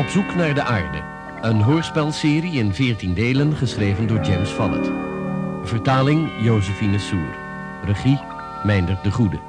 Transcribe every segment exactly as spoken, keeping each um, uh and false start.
Op zoek naar de aarde. Een hoorspelserie in veertien delen geschreven door James Follett. Vertaling Josephine Soer. Regie Meindert de Goede.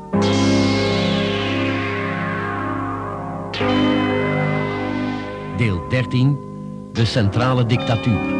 Deel dertien. De centrale dictatuur.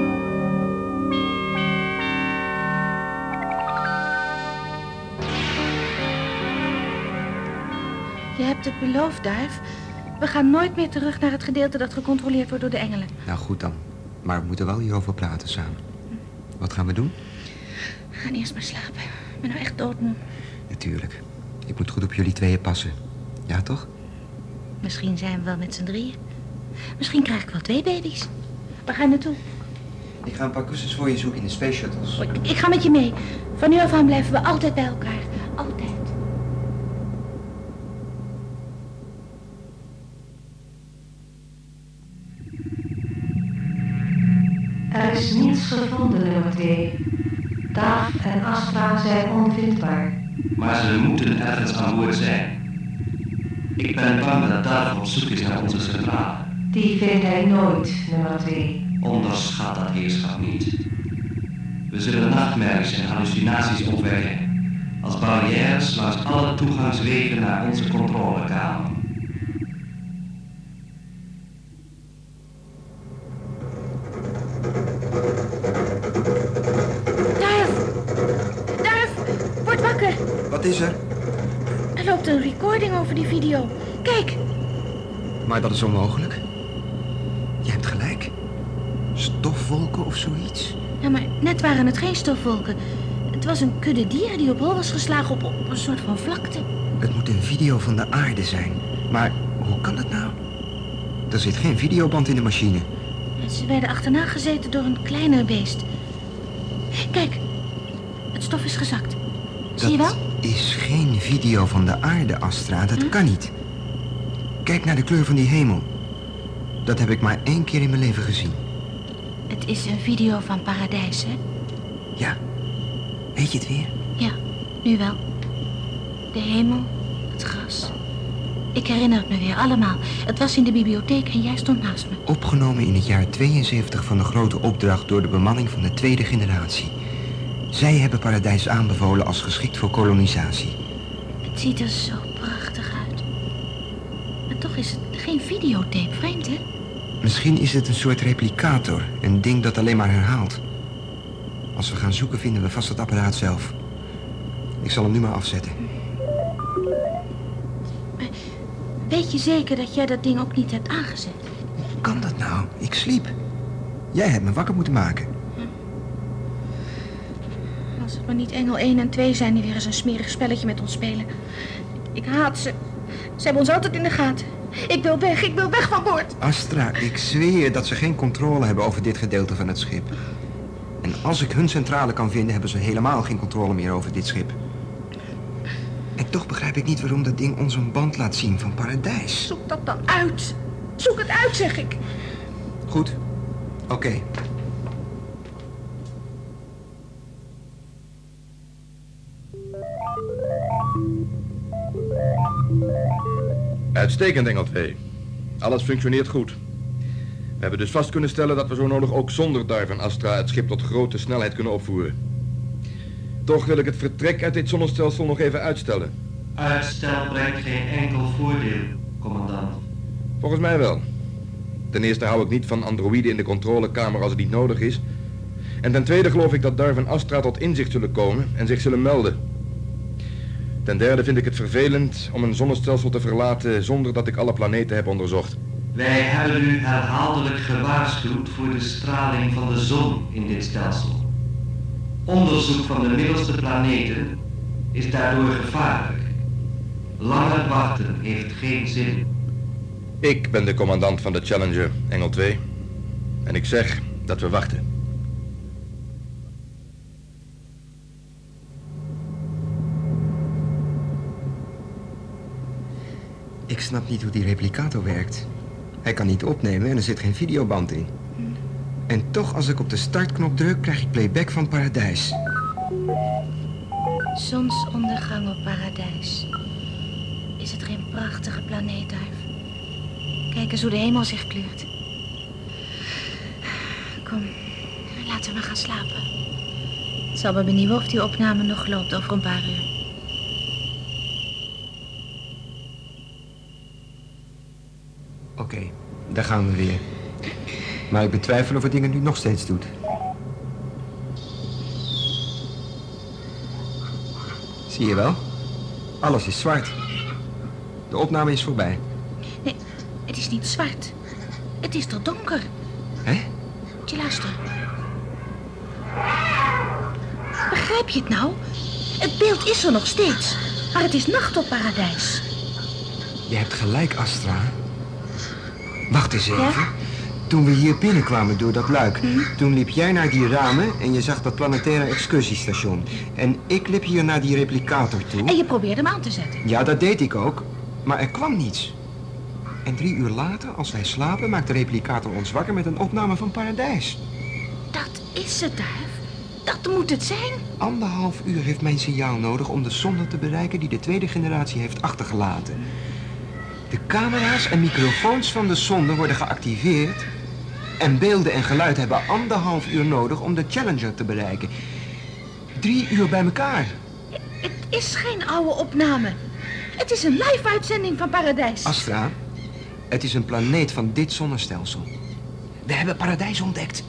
Je hebt het beloofd, Duif. We gaan nooit meer terug naar het gedeelte dat gecontroleerd wordt door de engelen. Nou, goed dan. Maar we moeten wel hierover praten samen. Wat gaan we doen? We gaan eerst maar slapen. Ik ben nou echt doodmoe. Natuurlijk. Ik moet goed op jullie tweeën passen. Ja, toch? Misschien zijn we wel met z'n drieën. Misschien krijg ik wel twee baby's. Waar ga je naartoe? Ik ga een paar kussens voor je zoeken in de space shuttles. Oh, ik, ik ga met je mee. Van nu af aan blijven we altijd bij elkaar. Altijd. Er is niets gevonden, nummer twee. Daaf en Astra zijn onvindbaar. Maar ze moeten ergens aan boord zijn. Ik ben bang dat Daaf op zoek is naar onze centrale. Die vindt hij nooit, nummer twee. Onderschat dat heerschap niet. We zullen nachtmerries en hallucinaties opwekken als barrières langs alle toegangswegen naar onze controlekamer. Wat is er? Er loopt een recording over die video. Kijk. Maar dat is onmogelijk. Je hebt gelijk. Stofwolken of zoiets? Ja, maar net waren het geen stofwolken. Het was een kudde dieren die op hol was geslagen op, op een soort van vlakte. Het moet een video van de aarde zijn. Maar hoe kan dat nou? Er zit geen videoband in de machine. Ze werden achterna gezeten door een kleiner beest. Kijk, het stof is gezakt. Zie je wel? Dat is geen video van de aarde, Astra. Dat hm? kan niet. Kijk naar de kleur van die hemel. Dat heb ik maar één keer in mijn leven gezien. Het is een video van Paradijs, hè? Ja. Weet je het weer? Ja, nu wel. De hemel, het gras. Ik herinner het me weer allemaal. Het was in de bibliotheek en jij stond naast me. Opgenomen in het jaar tweeënzeventig van de grote opdracht door de bemanning van de tweede generatie. Zij hebben Paradijs aanbevolen als geschikt voor kolonisatie. Het ziet er zo prachtig uit. Maar toch is het geen videotape, vreemd, hè? Misschien is het een soort replicator. Een ding dat alleen maar herhaalt. Als we gaan zoeken, vinden we vast het apparaat zelf. Ik zal hem nu maar afzetten. Maar weet je zeker dat jij dat ding ook niet hebt aangezet? Hoe kan dat nou? Ik sliep. Jij hebt me wakker moeten maken. Als het maar niet Engel één en twee zijn die weer eens een smerig spelletje met ons spelen. Ik haat ze. Ze hebben ons altijd in de gaten. Ik wil weg, ik wil weg van boord. Astra, ik zweer dat ze geen controle hebben over dit gedeelte van het schip. En als ik hun centrale kan vinden, hebben ze helemaal geen controle meer over dit schip. En toch begrijp ik niet waarom dat ding ons een band laat zien van Paradijs. Zoek dat dan uit. Zoek het uit, zeg ik. Goed. Oké. Okay. Uitstekend, Engel twee. Alles functioneert goed. We hebben dus vast kunnen stellen dat we zo nodig ook zonder Duif en Astra het schip tot grote snelheid kunnen opvoeren. Toch wil ik het vertrek uit dit zonnestelsel nog even uitstellen. Uitstel brengt geen enkel voordeel, commandant. Volgens mij wel. Ten eerste hou ik niet van androïden in de controlekamer als het niet nodig is. En ten tweede geloof ik dat Duif en Astra tot inzicht zullen komen en zich zullen melden. Ten derde vind ik het vervelend om een zonnestelsel te verlaten zonder dat ik alle planeten heb onderzocht. Wij hebben u herhaaldelijk gewaarschuwd voor de straling van de zon in dit stelsel. Onderzoek van de middelste planeten is daardoor gevaarlijk. Langer wachten heeft geen zin. Ik ben de commandant van de Challenger, Engel twee. En ik zeg dat we wachten. Ik snap niet hoe die replicator werkt. Hij kan niet opnemen en er zit geen videoband in. En toch, als ik op de startknop druk, krijg ik playback van Paradijs. Zonsondergang op Paradijs. Is het geen prachtige planeet, Duif? Kijk eens hoe de hemel zich kleurt. Kom, laten we maar gaan slapen. Het zal me benieuwen of die opname nog loopt over een paar uur. Oké, okay, daar gaan we weer. Maar ik betwijfel of het ding het nu nog steeds doet. Zie je wel? Alles is zwart. De opname is voorbij. Nee, het is niet zwart. Het is toch donker. Hè? Moet je luisteren. Begrijp je het nou? Het beeld is er nog steeds. Maar het is nacht op Paradijs. Je hebt gelijk, Astra. Wacht eens even. Ja? Toen we hier binnenkwamen door dat luik... Hm? Toen liep jij naar die ramen en je zag dat planetaire excursiestation. En ik liep hier naar die replicator toe. En je probeerde hem aan te zetten. Ja, dat deed ik ook. Maar er kwam niets. En drie uur later, als wij slapen, maakt de replicator ons wakker met een opname van Paradijs. Dat is het, Duif. Dat moet het zijn. Anderhalf uur heeft mijn signaal nodig om de zonde te bereiken die de tweede generatie heeft achtergelaten. De camera's en microfoons van de zonde worden geactiveerd... en beelden en geluid hebben anderhalf uur nodig om de Challenger te bereiken. Drie uur bij elkaar. Het is geen oude opname. Het is een live-uitzending van Paradijs. Astra, het is een planeet van dit zonnestelsel. We hebben Paradijs ontdekt.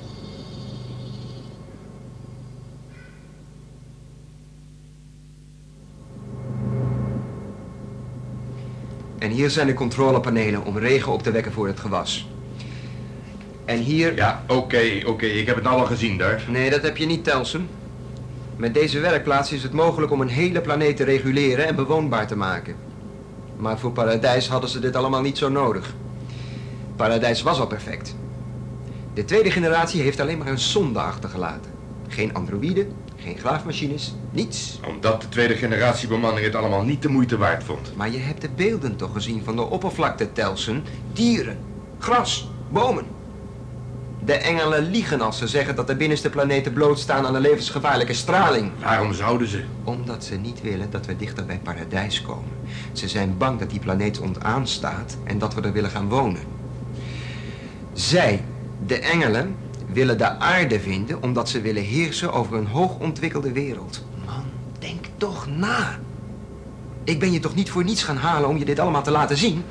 En hier zijn de controlepanelen om regen op te wekken voor het gewas. En hier... Ja, oké, okay, oké. Okay. Ik heb het al gezien, daar. Nee, dat heb je niet, Telsen. Met deze werkplaats is het mogelijk om een hele planeet te reguleren en bewoonbaar te maken. Maar voor Paradijs hadden ze dit allemaal niet zo nodig. Paradijs was al perfect. De tweede generatie heeft alleen maar een zonde achtergelaten. Geen androïden, geen graafmachines, niets. Omdat de tweede generatie bemanning het allemaal niet de moeite waard vond. Maar je hebt de beelden toch gezien van de oppervlakte, Telsen? Dieren, gras, bomen. De engelen liegen als ze zeggen dat de binnenste planeten blootstaan aan een levensgevaarlijke straling. Waarom zouden ze? Omdat ze niet willen dat we dichter bij Paradijs komen. Ze zijn bang dat die planeet ontdaan staat en dat we er willen gaan wonen. Zij, de engelen, willen de aarde vinden omdat ze willen heersen over een hoogontwikkelde wereld. Man, denk toch na. Ik ben je toch niet voor niets gaan halen om je dit allemaal te laten zien?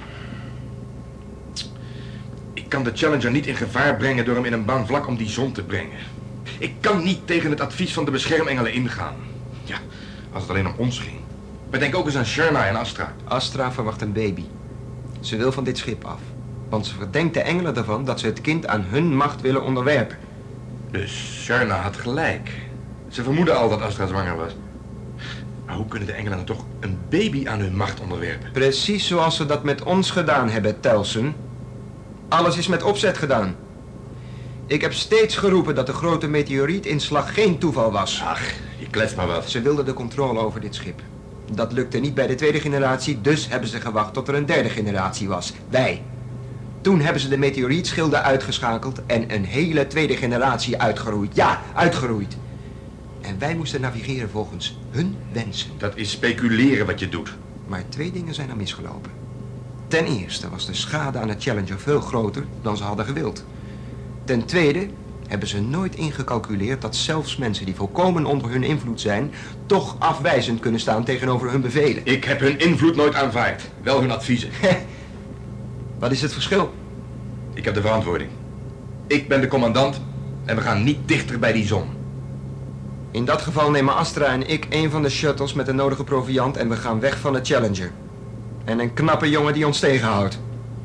Ik kan de Challenger niet in gevaar brengen door hem in een baan vlak om die zon te brengen. Ik kan niet tegen het advies van de beschermengelen ingaan. Ja, als het alleen om ons ging. Maar denk ook eens aan Sharna en Astra. Astra verwacht een baby. Ze wil van dit schip af. Want ze verdenkt de engelen ervan dat ze het kind aan hun macht willen onderwerpen. Dus Sharna had gelijk. Ze vermoeden al dat Astra zwanger was. Maar hoe kunnen de engelen dan toch een baby aan hun macht onderwerpen? Precies zoals ze dat met ons gedaan hebben, Telsen. Alles is met opzet gedaan. Ik heb steeds geroepen dat de grote meteorietinslag geen toeval was. Ach, je klets maar wat. Ze wilden de controle over dit schip. Dat lukte niet bij de tweede generatie, dus hebben ze gewacht tot er een derde generatie was. Wij. Toen hebben ze de meteorietschilden uitgeschakeld en een hele tweede generatie uitgeroeid. Ja, uitgeroeid. En wij moesten navigeren volgens hun wensen. Dat is speculeren wat je doet. Maar twee dingen zijn er misgelopen. Ten eerste was de schade aan de Challenger veel groter dan ze hadden gewild. Ten tweede hebben ze nooit ingecalculeerd dat zelfs mensen die volkomen onder hun invloed zijn, toch afwijzend kunnen staan tegenover hun bevelen. Ik heb hun invloed nooit aanvaard, wel hun adviezen. Wat is het verschil? Ik heb de verantwoording. Ik ben de commandant en we gaan niet dichter bij die zon. In dat geval nemen Astra en ik een van de shuttles met de nodige proviand en we gaan weg van de Challenger. En een knappe jongen die ons tegenhoudt.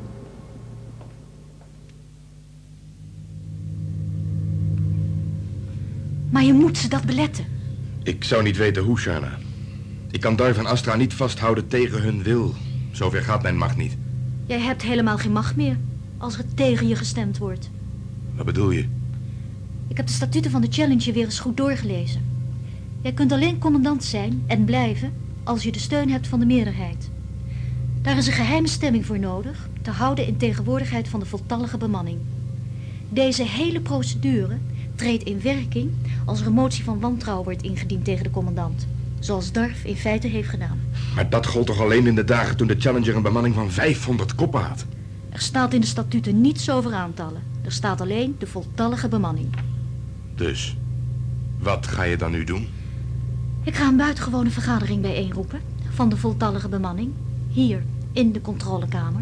Maar je moet ze dat beletten. Ik zou niet weten hoe, Sharna. Ik kan Darv en Astra niet vasthouden tegen hun wil. Zover gaat mijn macht niet. Jij hebt helemaal geen macht meer als er tegen je gestemd wordt. Wat bedoel je? Ik heb de statuten van de Challenger weer eens goed doorgelezen. Jij kunt alleen commandant zijn en blijven als je de steun hebt van de meerderheid. Daar is een geheime stemming voor nodig, te houden in tegenwoordigheid van de voltallige bemanning. Deze hele procedure treedt in werking als er een motie van wantrouwen wordt ingediend tegen de commandant. Zoals Darv in feite heeft gedaan. Maar dat gold toch alleen in de dagen toen de Challenger een bemanning van vijfhonderd koppen had? Er staat in de statuten niets over aantallen. Er staat alleen de voltallige bemanning. Dus, wat ga je dan nu doen? Ik ga een buitengewone vergadering bijeenroepen van de voltallige bemanning. Hier, in de controlekamer.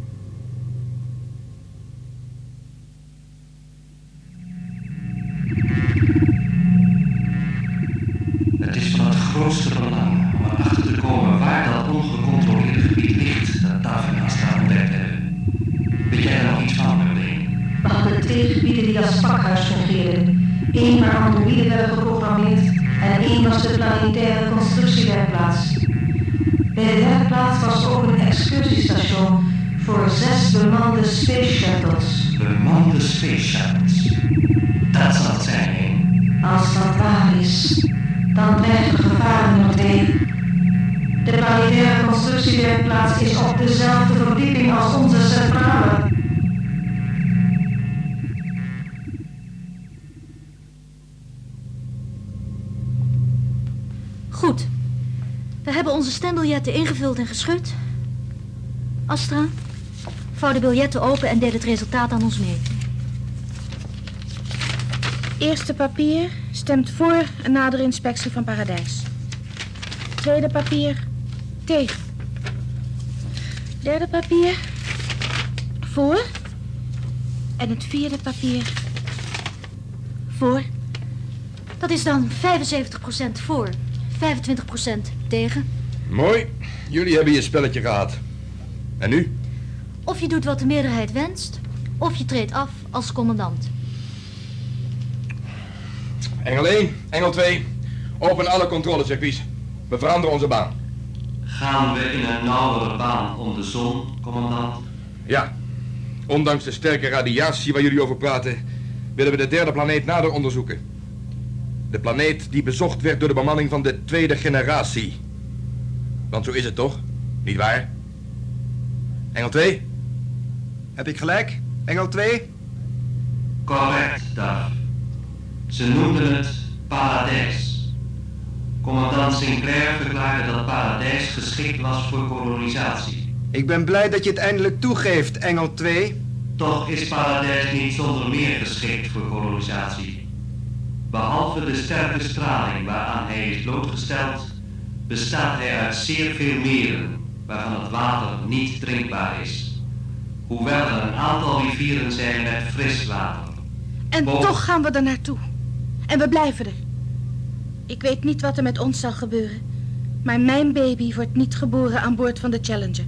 Het is van het grootste belang om erachter te komen waar dat ongecontroleerde gebied ligt dat Taaf en Astra ontdekt hebben. Weet jij er nog iets van, Merlin? We hadden twee gebieden die als pakhuis fungeerden. Eén waar androïden werden geprogrammeerd en één was de planetaire constructiewerkplaats. Bij de werkplaats was ook een excursiestation voor zes bemande space shuttles. Bemande space shuttles. Dat zal het zijn, hè? Als dat waar is, dan dreigt er gevaar nummer twee. De planetaire constructiewerkplaats is op dezelfde verdieping als onze centrale. Goed. We hebben onze stembiljetten ingevuld en geschud. Astra, vouw de biljetten open en deel het resultaat aan ons mee. Eerste papier stemt voor een nadere inspectie van Paradijs. Tweede papier tegen. Derde papier voor. En het vierde papier voor. Dat is dan vijfenzeventig procent voor, vijfentwintig procent tegen. Mooi, jullie hebben je spelletje gehad. En nu? Of je doet wat de meerderheid wenst, of je treedt af als commandant. Engel één, Engel twee, open alle controlecircuits. We veranderen onze baan. Gaan we in een nauwere baan om de zon, commandant? Ja, ondanks de sterke radiatie waar jullie over praten, willen we de derde planeet nader onderzoeken. De planeet die bezocht werd door de bemanning van de tweede generatie. Want zo is het toch? Niet waar? Engel twee? Heb ik gelijk? Engel twee? Correct, Darf. Ze noemden het Paradijs. Commandant Sinclair verklaarde dat Paradijs geschikt was voor kolonisatie. Ik ben blij dat je het eindelijk toegeeft, Engel twee. Toch is Paradijs niet zonder meer geschikt voor kolonisatie. Behalve de sterke straling waaraan hij is blootgesteld, bestaat hij uit zeer veel meren, waarvan het water niet drinkbaar is. Hoewel er een aantal rivieren zijn met fris water. En Boven... toch gaan we er naartoe. En we blijven er. Ik weet niet wat er met ons zal gebeuren, maar mijn baby wordt niet geboren aan boord van de Challenger.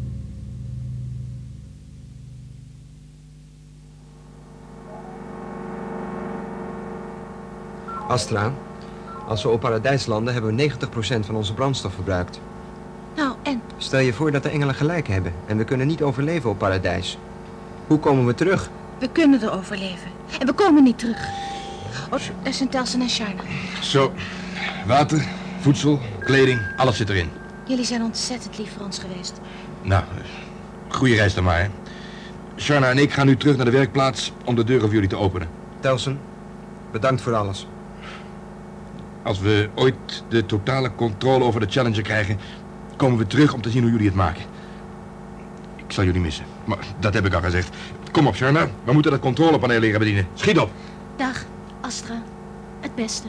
Astra, als we op Paradijs landen, hebben we negentig procent van onze brandstof verbruikt. Nou, en? Stel je voor dat de engelen gelijk hebben en we kunnen niet overleven op Paradijs. Hoe komen we terug? We kunnen er overleven. En we komen niet terug. Oh, daar zijn Telsen en Sharna. Zo, water, voedsel, kleding, alles zit erin. Jullie zijn ontzettend lief voor ons geweest. Nou, goede reis dan maar. Hè. Sharna en ik gaan nu terug naar de werkplaats om de deuren voor jullie te openen. Telsen, bedankt voor alles. Als we ooit de totale controle over de Challenger krijgen, komen we terug om te zien hoe jullie het maken. Ik zal jullie missen, maar dat heb ik al gezegd. Kom op, Sharna, we moeten dat controlepaneel leren bedienen. Schiet op. Dag, Astra. Het beste.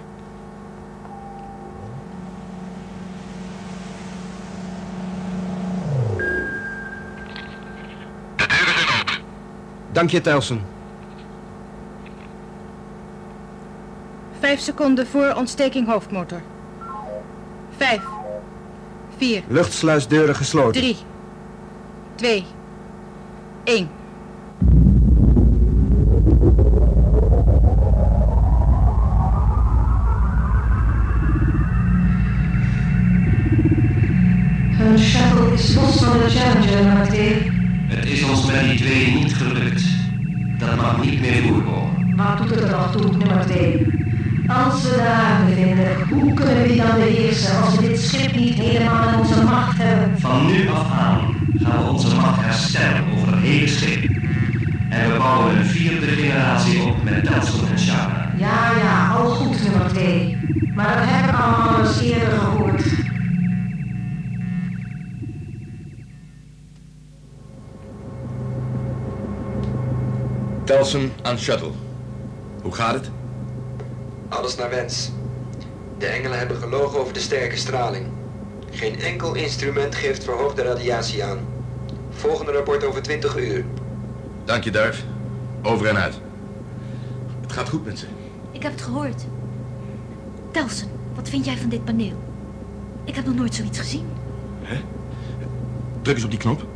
De deuren zijn open. Dank je, Telsen. Vijf seconden voor ontsteking hoofdmotor. Vijf. Vier. Luchtsluisdeuren gesloten. Drie. Twee. Één. Hun shuttle is los van de Challenger, nummer twee. Het is ons met die twee niet gelukt. Dat mag niet meer voorkomen. Wat doet het er nog toe, nummer twee? Als we de haven vinden, hoe kunnen we die dan beheersen als we dit schip niet helemaal in onze macht hebben? Van nu af aan gaan we onze macht herstellen over het hele schip. En we bouwen een vierde generatie op met Telsen en Sharna. Ja, ja, al goed, nummer twee. Maar dat heb ik allemaal eens eerder gehoord. Telsen aan Shuttle. Hoe gaat het? Alles naar wens. De engelen hebben gelogen over de sterke straling. Geen enkel instrument geeft verhoogde radiatie aan. Volgende rapport over twintig uur. Dank je, Darf. Over en uit. Het gaat goed met ze. Ik heb het gehoord. Telsen, wat vind jij van dit paneel? Ik heb nog nooit zoiets gezien. Hè? Druk eens op die knop.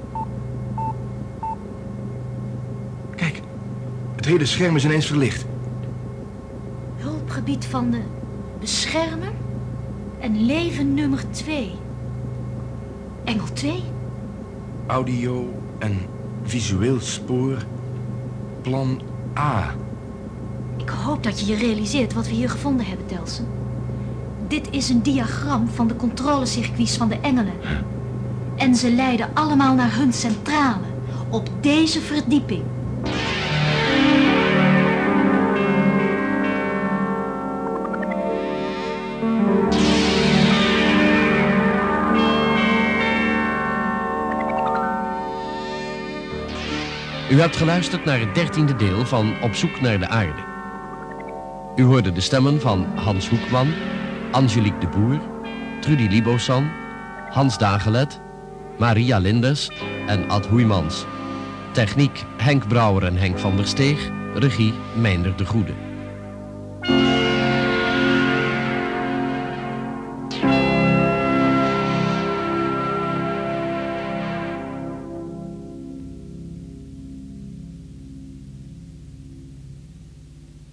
Kijk, het hele scherm is ineens verlicht. Hulpgebied van de beschermer en leven nummer twee. Engel twee? Audio en visueel spoor. Plan A. Ik hoop dat je je realiseert wat we hier gevonden hebben, Telsen. Dit is een diagram van de controlecircuits van de engelen. En ze leiden allemaal naar hun centrale, op deze verdieping. U hebt geluisterd naar het dertiende deel van Op zoek naar de aarde. U hoorde de stemmen van Hans Hoekman, Angelique de Boer, Trudy Libosan, Hans Dagelet, Maria Lindes en Ad Hoeymans. Techniek Henk Brouwer en Henk van der Steeg, regie Meijnder de Goede.